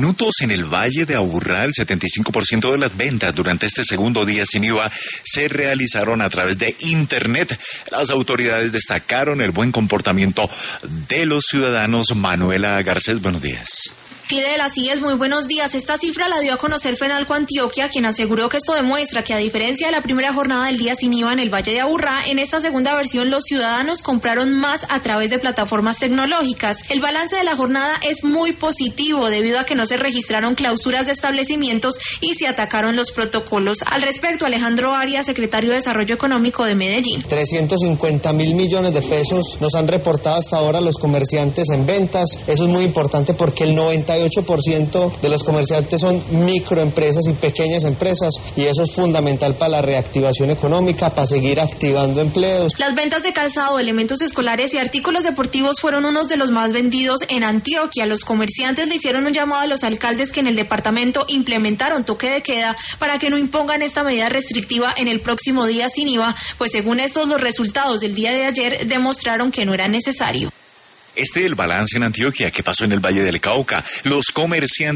Minutos en el Valle de Aburrá, el 75% de las ventas durante este segundo día sin IVA se realizaron a través de Internet. Las autoridades destacaron el buen comportamiento de los ciudadanos. Manuela Garcés, buenos días. Fidel, así es, muy buenos días. Esta cifra la dio a conocer Fenalco Antioquia, quien aseguró que esto demuestra que a diferencia de la primera jornada del día sin IVA en el Valle de Aburrá, en esta segunda versión los ciudadanos compraron más a través de plataformas tecnológicas. El balance de la jornada es muy positivo debido a que no se registraron clausuras de establecimientos y se atacaron los protocolos. Al respecto, Alejandro Arias, secretario de Desarrollo Económico de Medellín. 350.000 millones de pesos nos han reportado hasta ahora los comerciantes en ventas. Eso es muy importante porque el 98% de los comerciantes son microempresas y pequeñas empresas, y eso es fundamental para la reactivación económica, para seguir activando empleos. Las ventas de calzado, elementos escolares y artículos deportivos fueron unos de los más vendidos en Antioquia. Los comerciantes le hicieron un llamado a los alcaldes que en el departamento implementaron toque de queda para que no impongan esta medida restrictiva en el próximo día sin IVA, pues según estos los resultados del día de ayer demostraron que no era necesario. Este es el balance en Antioquia. ¿Qué pasó en el Valle del Cauca? Los comerciantes